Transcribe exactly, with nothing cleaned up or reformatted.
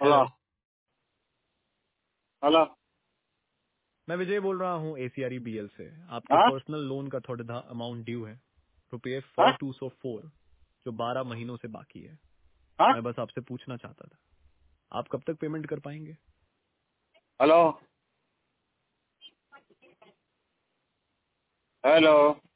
Hello. Hello. Hello. मैं विजय बोल रहा हूँ एसीआर बीएल से। आपके हाँ पर्सनल लोन का थोड़ा अमाउंट ड्यू है, रुपये हाँ फोर टू सो फोर, जो बारह महीनों से बाकी है। हाँ। मैं बस आपसे पूछना चाहता था, आप कब तक पेमेंट कर पाएंगे? हेलो। हेलो।